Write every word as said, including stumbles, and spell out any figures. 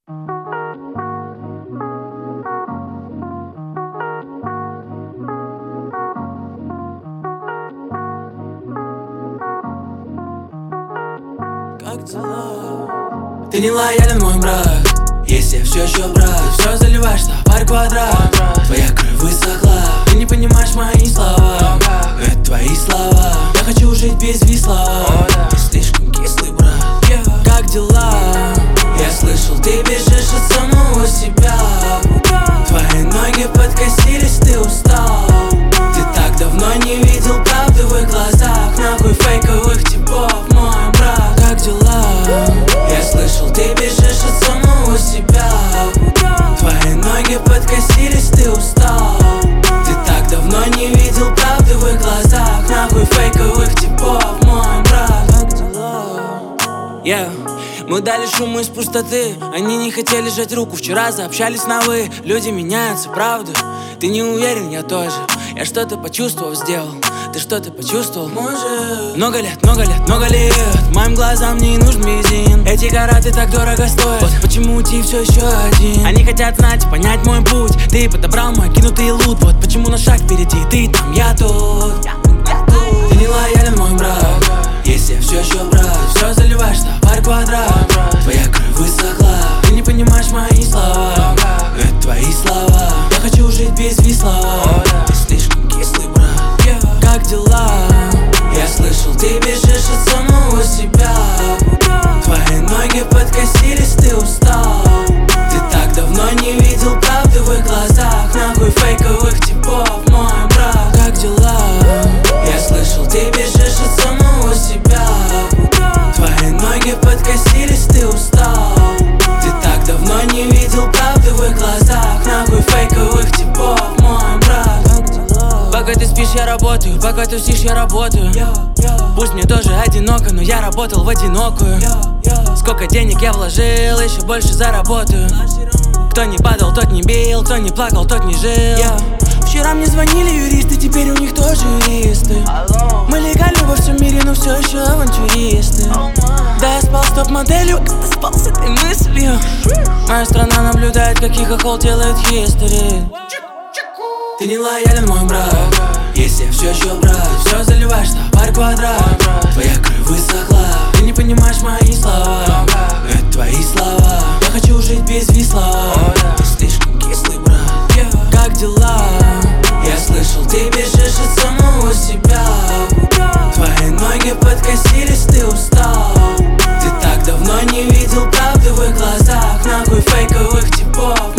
Как дела? Ты не лоялен, мой брат. Если я все еще брат, все заливаешь на парь квадрат. Твоя кровь высохла, ты не понимаешь мои слова. Это твои слова. Я хочу жить без висла. Ты слишком кислый, брат. Как дела? Я слышал, ты бежишь от самого себя. Твои ноги подкосились, ты устал. Ты так давно не видел правды в их глазах. Нахуй фейковых типов, мой брат. Как дела? Я слышал, ты бежишь от самого себя. Твои ноги подкосились, ты устал. Ты так давно не видел правды в их глазах. Нахуй фейковых типов, мой брат. Как дела? Yeah. Мы дали шуму из пустоты, они не хотели жать руку. Вчера заобщались на вы, люди меняются, правда. Ты не уверен, я тоже. Я что-то почувствовал, сделал. Ты что-то почувствовал? Может. Много лет, много лет, много лет. Моим глазам не нужен бензин. Эти караты так дорого стоят. Вот почему ты все еще один. Они хотят знать и понять мой путь. Ты подобрал мой кинутый лут. Вот почему на шаг впереди. Ты там, я тут. Ты не лоялен, мой брат. Если я все еще брат, все заливаешь на парь квадрат. Твоя кровь высохла, ты не понимаешь мои слова. Это твои слова. Я хочу жить без висла. Ты слишком кислый, брат. Как дела? Я слышал, ты бежишь от самого себя. Твои ноги подкосились, ты устал. Ты так давно не видел правды в их глазах. Нахуй фейковых типов, мой брат. Как дела? Я слышал, ты бежишь от самого себя. Твои ноги подкосились, ты устал. Ты так давно не видел правды в их глазах. Нахуй фейковых типов, мой брат. Пока ты спишь, я работаю. Пока ты спишь, я работаю. Пусть мне тоже одиноко, но я работал в одинокую. Сколько денег я вложил, еще больше заработаю. Кто не падал, тот не бил. Кто не плакал, тот не жил. Вчера мне звонили юристы, теперь у них тоже юристы. Мы легальны во всем мире, но все еще авантюристы. Да, я спал с топ-моделью, когда спал с этой мыслью. Моя страна наблюдает, как их хохол делает history. Ты не лоялен, мой брат. Если я все еще брат, все заливаешь на парь квадрат. Твоя кровь высохла, ты не понимаешь мои слова. Это твои слова. Я хочу жить без висла. Ты слишком кислый, брат. Как дела? Я слышал, ты бежишь от самого себя. Твои ноги подкосились, ты устал. Ты так давно не видел правды в их глазах. Нахуй фейковых типов.